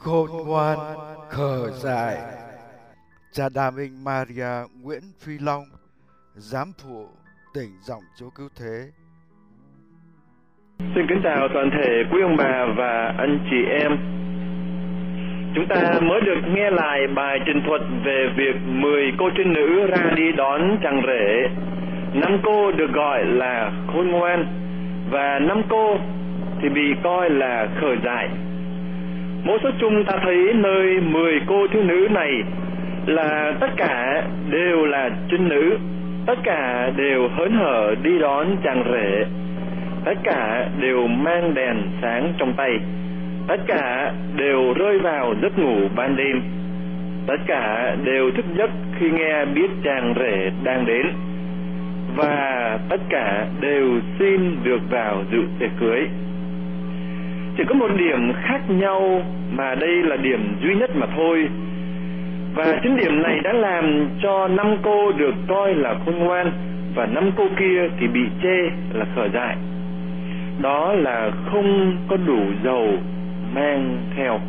khôn ngoan, khờ dại. Cha Đa Minh Maria Nguyễn Phi Long, giám phụ tỉnh Dòng Chúa Cứu Thế. Xin kính chào toàn thể quý ông bà và anh chị em. Chúng ta mới được nghe lại bài trình thuật về việc 10 cô trinh nữ ra đi đón chàng rể. 5 cô được gọi là khôn ngoan và 5 cô thì bị coi là khờ dại. Mỗi số chung ta thấy nơi 10 cô thiếu nữ này là tất cả đều là trinh nữ, tất cả đều hớn hở đi đón chàng rể, tất cả đều mang đèn sáng trong tay, tất cả đều rơi vào giấc ngủ ban đêm, tất cả đều thức giấc khi nghe biết chàng rể đang đến, và tất cả đều xin được vào dự tiệc cưới. Chỉ có một điểm khác nhau mà đây là điểm duy nhất mà thôi, và chính điểm này đã làm cho 5 cô được coi là khôn ngoan và 5 cô kia thì bị chê là khờ dại. Đó là không có đủ dầu mang theo.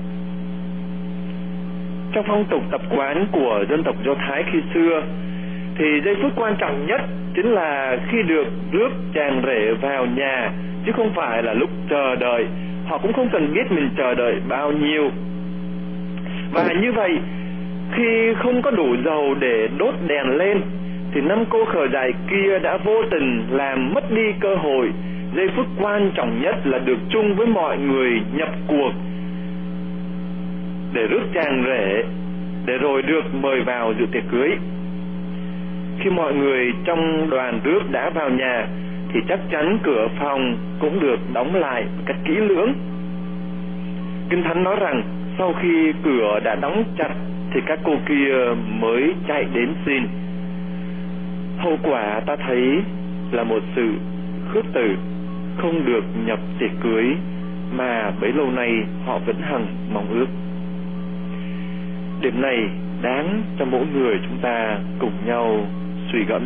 Trong phong tục tập quán của dân tộc Do Thái khi xưa thì giây phút quan trọng nhất chính là khi được rước chàng rể vào nhà, chứ không phải là lúc chờ đợi. Họ cũng không cần biết mình chờ đợi bao nhiêu. Và như vậy, khi không có đủ dầu để đốt đèn lên thì 5 cô khờ dại kia đã vô tình làm mất đi cơ hội, giây phút quan trọng nhất là được chung với mọi người nhập cuộc để rước chàng rể, để rồi được mời vào dự tiệc cưới. Khi mọi người trong đoàn rước đã vào nhà thì chắc chắn cửa phòng cũng được đóng lại một cách kỹ lưỡng. Kinh Thánh nói rằng sau khi cửa đã đóng chặt thì các cô kia mới chạy đến xin. Hậu quả ta thấy là một sự khước từ, không được nhập tiệc cưới mà bấy lâu nay họ vẫn hằng mong ước. Điểm này đáng cho mỗi người chúng ta cùng nhau suy gẫm.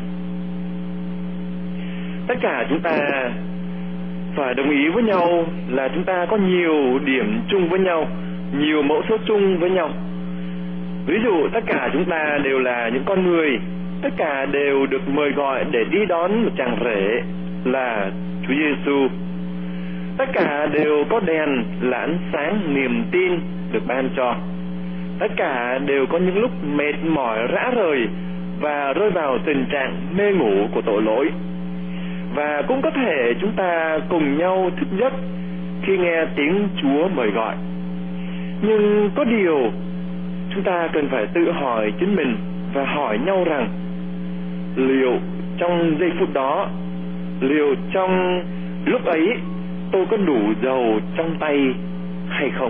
Tất cả chúng ta phải đồng ý với nhau là chúng ta có nhiều điểm chung với nhau, nhiều mẫu số chung với nhau. Ví dụ tất cả chúng ta đều là những con người, tất cả đều được mời gọi để đi đón một chàng rể là Chúa Giêsu. Tất cả đều có đèn là ánh sáng niềm tin được ban cho. Tất cả đều có những lúc mệt mỏi rã rời và rơi vào tình trạng mê ngủ của tội lỗi. Và cũng có thể chúng ta cùng nhau thức giấc khi nghe tiếng Chúa mời gọi. Nhưng có điều chúng ta cần phải tự hỏi chính mình và hỏi nhau rằng liệu trong giây phút đó, liệu trong lúc ấy tôi có đủ dầu trong tay hay không?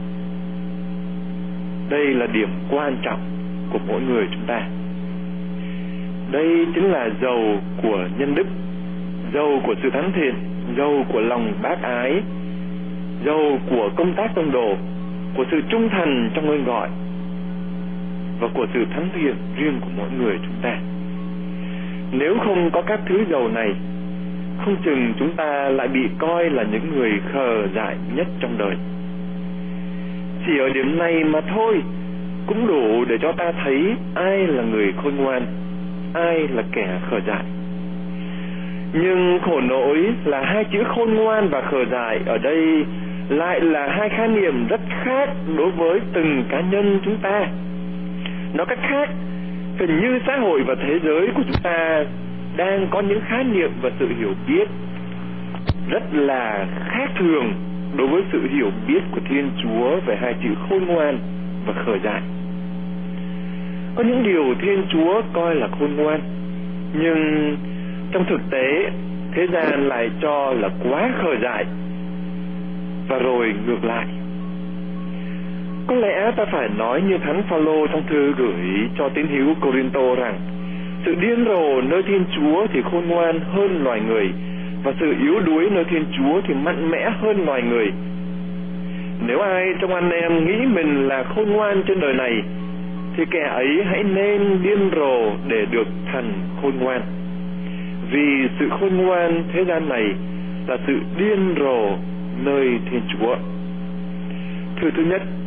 Đây là điểm quan trọng của mỗi người chúng ta. Đây chính là dầu của nhân đức, dầu của sự thánh thiện, dầu của lòng bác ái, dầu của công tác tông đồ, của sự trung thành trong ơn gọi và của sự thánh thiện riêng của mỗi người chúng ta. Nếu không có các thứ dầu này, không chừng chúng ta lại bị coi là những người khờ dại nhất trong đời. Chỉ ở điểm này mà thôi cũng đủ để cho ta thấy ai là người khôn ngoan, ai là kẻ khờ dại. Nhưng khổ nỗi là hai chữ khôn ngoan và khờ dại ở đây lại là hai khái niệm rất khác đối với từng cá nhân chúng ta. Nói cách khác, hình như xã hội và thế giới của chúng ta đang có những khái niệm và sự hiểu biết rất là khác thường đối với sự hiểu biết của Thiên Chúa về hai chữ khôn ngoan và khờ dại. Có những điều Thiên Chúa coi là khôn ngoan, nhưng trong thực tế thế gian lại cho là quá khờ dại, và rồi ngược lại. Có lẽ ta phải nói như Thánh Phaolô trong thư gửi cho tín hữu Cô-rinh-tô rằng sự điên rồ nơi Thiên Chúa thì khôn ngoan hơn loài người, và sự yếu đuối nơi Thiên Chúa thì mạnh mẽ hơn loài người. Nếu ai trong anh em nghĩ mình là khôn ngoan trên đời này thì kẻ ấy hãy nên điên rồ để được thành khôn ngoan. Vì sự khôn ngoan thế gian này là sự điên rồ nơi Thiên Chúa. Thư thứ nhất,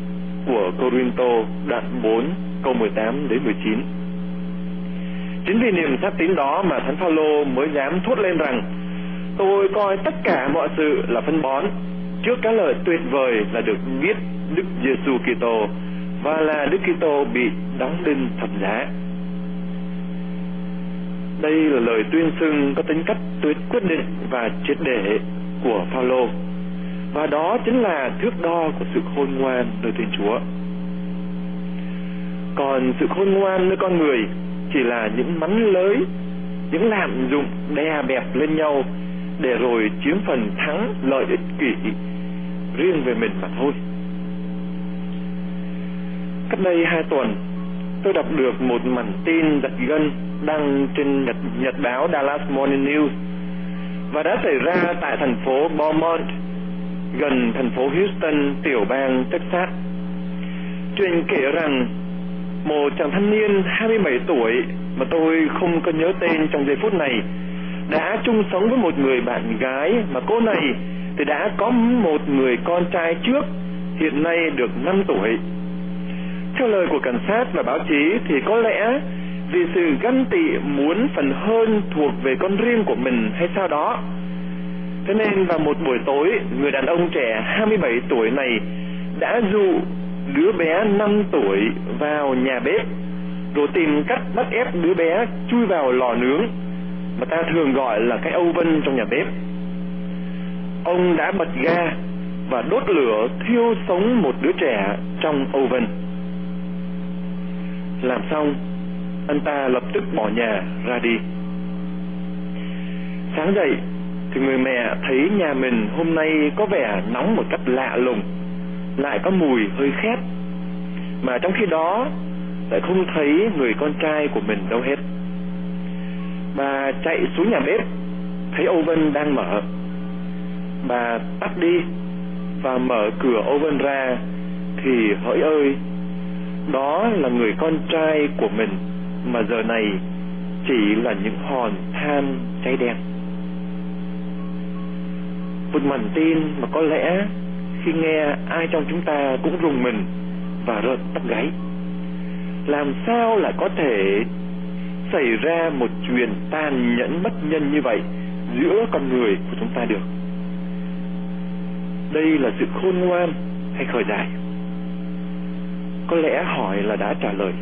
của Cô-rin-tô đoạn 4 câu 18 đến 19. Chính vì niềm xác tín đó mà Thánh Phaolô mới dám thốt lên rằng: tôi coi tất cả mọi sự là phân bón trước cái lợi tuyệt vời là được biết Đức Giêsu Kitô và là Đức Kitô bị đóng đinh thập giá. Đây là lời tuyên xưng có tính cách quyết định và triệt để của Phaolô, và đó chính là thước đo của sự khôn ngoan nơi Thiên Chúa. Còn sự khôn ngoan nơi con người chỉ là những mắn lới, những lạm dụng đè bẹp lên nhau để rồi chiếm phần thắng lợi ích kỷ riêng về mình mà thôi. Cách đây 2 tuần, tôi đọc được một mảnh tin giật gân đăng trên nhật báo Dallas Morning News và đã xảy ra tại thành phố Beaumont, gần thành phố Houston, tiểu bang Texas. Chuyện kể rằng một chàng thanh niên 27 tuổi mà tôi không có nhớ tên trong giây phút này đã chung sống với một người bạn gái mà cô này thì đã có một người con trai trước, hiện nay được 5 tuổi. Theo lời của cảnh sát và báo chí thì có lẽ vì sự ganh tị muốn phần hơn thuộc về con riêng của mình hay sao đó, thế nên vào một buổi tối, người đàn ông trẻ 27 tuổi này đã dụ đứa bé 5 tuổi vào nhà bếp, rồi tìm cách bắt ép đứa bé chui vào lò nướng mà ta thường gọi là cái oven trong nhà bếp. Ông đã bật ga và đốt lửa thiêu sống một đứa trẻ trong oven. Làm xong, anh ta lập tức bỏ nhà ra đi. Sáng dậy thì người mẹ thấy nhà mình hôm nay có vẻ nóng một cách lạ lùng, lại có mùi hơi khét, mà trong khi đó lại không thấy người con trai của mình đâu hết. Bà chạy xuống nhà bếp, thấy oven đang mở. Bà tắt đi và mở cửa oven ra thì hỡi ơi, đó là người con trai của mình mà giờ này chỉ là những hòn than cháy đen. Một mảnh tin mà có lẽ khi nghe ai trong chúng ta cũng rùng mình và rợn tóc gáy. Làm sao lại có thể xảy ra một chuyện tàn nhẫn bất nhân như vậy giữa con người của chúng ta được? Đây là sự khôn ngoan hay khờ dại? Có lẽ hỏi là đã trả lời.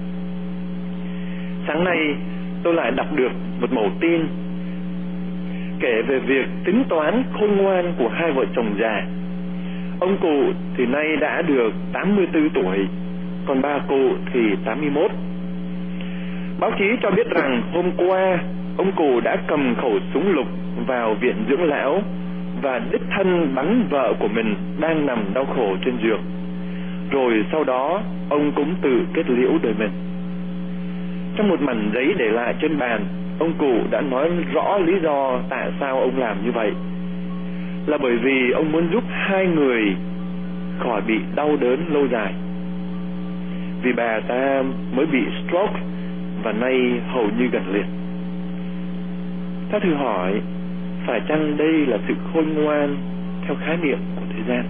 Sáng nay tôi lại đọc được một mẩu tin kể về việc tính toán khôn ngoan của hai vợ chồng già. Ông cụ thì nay đã được 84 tuổi, còn bà cụ thì 81. Báo chí cho biết rằng hôm qua ông cụ đã cầm khẩu súng lục vào viện dưỡng lão và đích thân bắn vợ của mình đang nằm đau khổ trên giường. Rồi sau đó ông cũng tự kết liễu đời mình. Trong một mảnh giấy để lại trên bàn, ông cụ đã nói rõ lý do tại sao ông làm như vậy. Là bởi vì ông muốn giúp hai người khỏi bị đau đớn lâu dài. Vì bà ta mới bị stroke và nay hầu như gần liệt. Ta thử hỏi, phải chăng đây là sự khôn ngoan theo khái niệm của thế gian?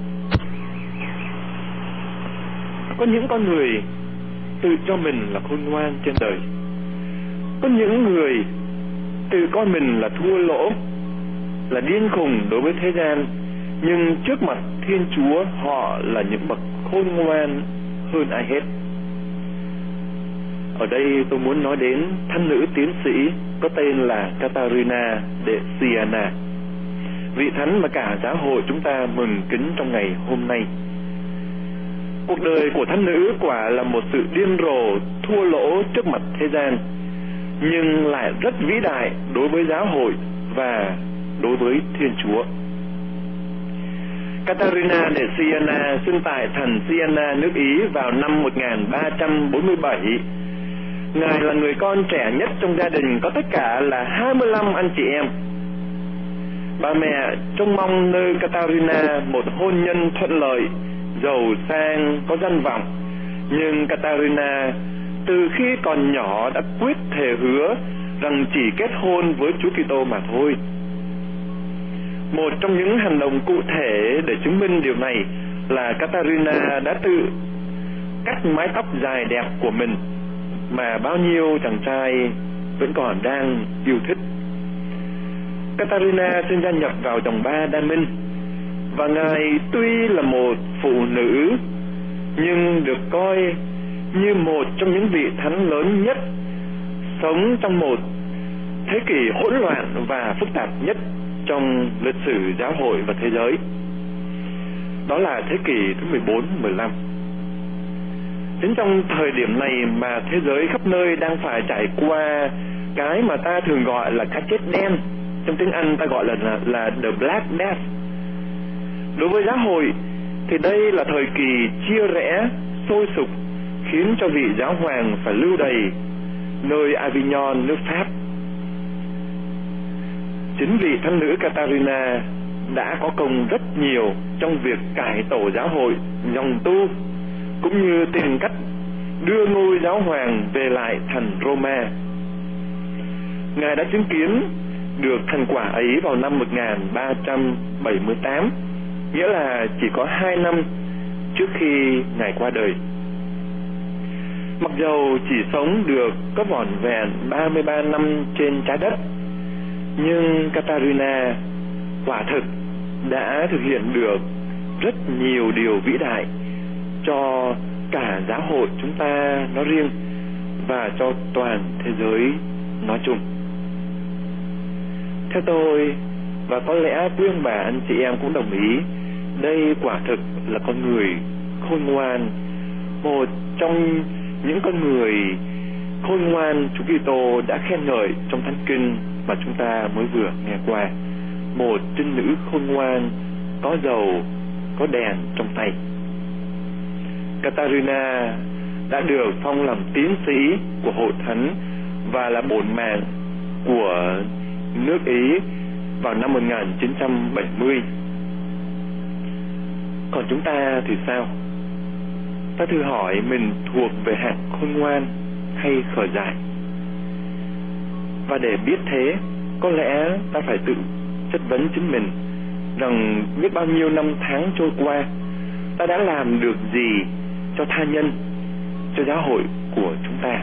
Có những con người tự cho mình là khôn ngoan trên đời. Có những người tự coi mình là thua lỗ, là điên khùng đối với thế gian, nhưng trước mặt Thiên Chúa họ là những bậc khôn ngoan hơn ai hết. Ở đây tôi muốn nói đến thánh nữ tiến sĩ có tên là Catarina de Siena, vị thánh mà cả giáo hội chúng ta mừng kính trong ngày hôm nay. Cuộc đời của thánh nữ quả là một sự điên rồ thua lỗ trước mặt thế gian, nhưng lại rất vĩ đại đối với giáo hội và đối với Thiên Chúa. Catarina de Siena sinh tại thành Siena, nước Ý vào năm 1347. Ngài là người con trẻ nhất trong gia đình, có tất cả là 25 anh chị em. Bà mẹ trông mong nơi Catarina một hôn nhân thuận lợi, giàu sang, có danh vọng. Nhưng Catarina từ khi còn nhỏ đã quyết thề hứa rằng chỉ kết hôn với Chúa Kitô mà thôi. Một trong những hành động cụ thể để chứng minh điều này là Catarina đã tự cắt mái tóc dài đẹp của mình mà bao nhiêu chàng trai vẫn còn đang yêu thích. Katarina xin gia nhập vào dòng ba đan minh, và ngài tuy là một phụ nữ nhưng được coi như một trong những vị thánh lớn nhất sống trong một thế kỷ hỗn loạn và phức tạp nhất trong lịch sử giáo hội và thế giới. Đó là thế kỷ thứ 14, 15. Đến trong thời điểm này mà thế giới khắp nơi đang phải trải qua cái mà ta thường gọi là cái chết đen, trong tiếng Anh ta gọi là the Black Death. Đối với giáo hội thì đây là thời kỳ chia rẽ, sôi sục, khiến cho vị giáo hoàng phải lưu đày nơi Avignon, nước Pháp. Chính vị thánh nữ Katarina đã có công rất nhiều trong việc cải tổ giáo hội, dòng tu, cũng như tìm cách đưa ngôi giáo hoàng về lại thành Roma. Ngài đã chứng kiến được thành quả ấy vào năm 1378, nghĩa là chỉ có 2 năm trước khi Ngài qua đời. Mặc dầu chỉ sống được có vỏn vẹn 33 năm trên trái đất, nhưng Katarina quả thực đã thực hiện được rất nhiều điều vĩ đại cho cả giáo hội chúng ta nói riêng và cho toàn thế giới nói chung. Theo tôi, và có lẽ quý ông bà anh chị em cũng đồng ý, đây quả thực là con người khôn ngoan, một trong những con người khôn ngoan Chúa Kitô đã khen ngợi trong Thánh Kinh mà chúng ta mới vừa nghe qua. Một trinh nữ khôn ngoan, có dầu, có đèn trong tay. Katarina đã được phong làm tiến sĩ của hội thánh và là bổn mạng của nước Ý vào năm 1970. Còn chúng ta thì sao? Ta thử hỏi mình thuộc về hạng khôn ngoan hay khờ dại? Và để biết thế, có lẽ ta phải tự chất vấn chính mình rằng biết bao nhiêu năm tháng trôi qua, ta đã làm được gì cho tha nhân, cho giáo hội của chúng ta.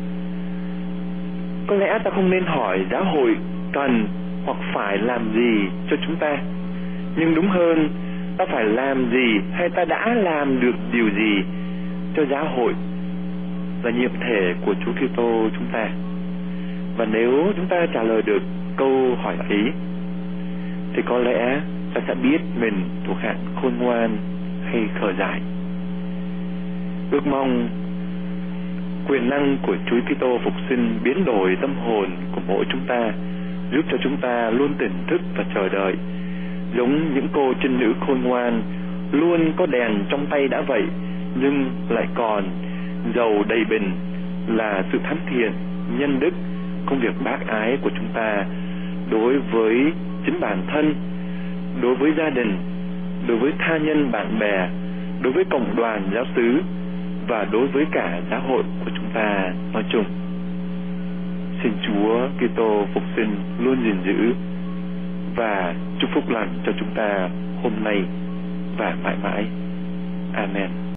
Có lẽ ta không nên hỏi giáo hội cần hoặc phải làm gì cho chúng ta, nhưng đúng hơn, ta phải làm gì hay ta đã làm được điều gì cho giáo hội là nhiệm thể của Chúa Kitô chúng ta. Và nếu chúng ta trả lời được câu hỏi ấy thì có lẽ ta sẽ biết mình thuộc hạng khôn ngoan hay khờ dại. Ước mong quyền năng của Chúa Kitô phục sinh biến đổi tâm hồn của mỗi chúng ta, giúp cho chúng ta luôn tỉnh thức và chờ đợi, giống những cô trinh nữ khôn ngoan luôn có đèn trong tay đã vậy, nhưng lại còn dầu đầy bình là sự thánh thiện, nhân đức, công việc bác ái của chúng ta đối với chính bản thân, đối với gia đình, đối với tha nhân bạn bè, đối với cộng đoàn giáo xứ và đối với cả giáo hội của chúng ta nói chung. Xin Chúa Kitô phục sinh luôn gìn giữ và chúc phúc lành cho chúng ta hôm nay và mãi mãi. Amen.